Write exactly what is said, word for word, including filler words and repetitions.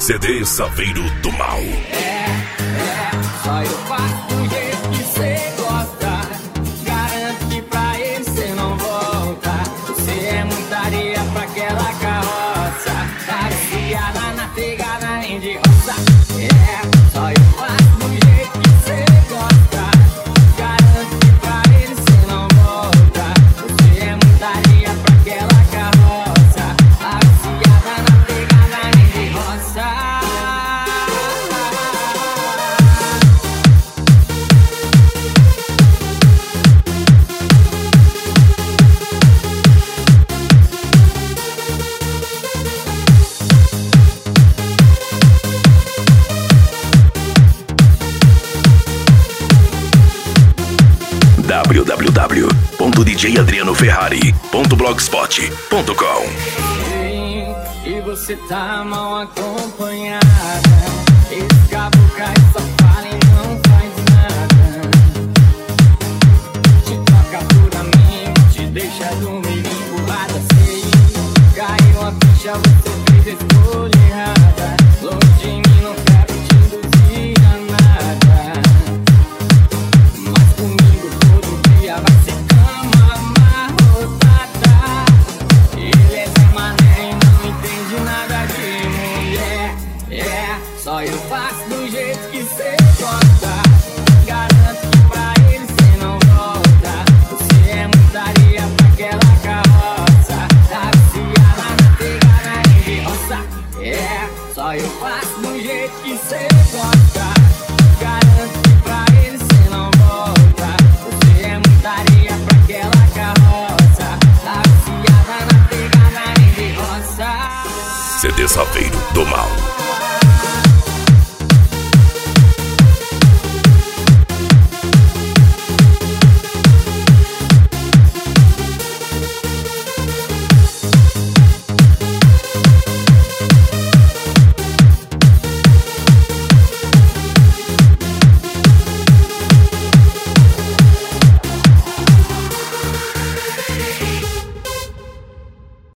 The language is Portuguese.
C D Saveiro do Mal. É, é, só eu faço do jeito que cê gosta. Garanto que pra ele cê não volta. Você é muita areia pra aquela carroça. Viciada na pegada nem de roça. É, só eu faço do jeito que cê gosta. Garanto que pra ele cê não volta. Você é muita areia pra aquela carroça. Viciada na pegada nem de roça. w w w ponto d j adriano ferrari ponto blogspot ponto com. Sim, e você tá mal acompanhada. Esse caboclo só fala e não faz nada. Te toca por amigo, te deixa dormir empurrada. Sei, caiu a ficha, você fez a escolha errada. Longe de mim, não quero te induzir a nada. Mas comigo todo dia vai ser cama amarrotada. Ele é Zé Mané e não entende nada de mulher. É, só eu faço do jeito que cê gosta. Garanto que pra ele cê não volta. Você é muita areia pra aquela carroça. Tá viciada na pegada nem de roça. É, só eu faço do jeito que cê gosta. Garanto que pra ele cê não volta. Você é muita areia pra aquela carroça. Tá viciada na pegada nem de roça. C D Saveiro do Mal.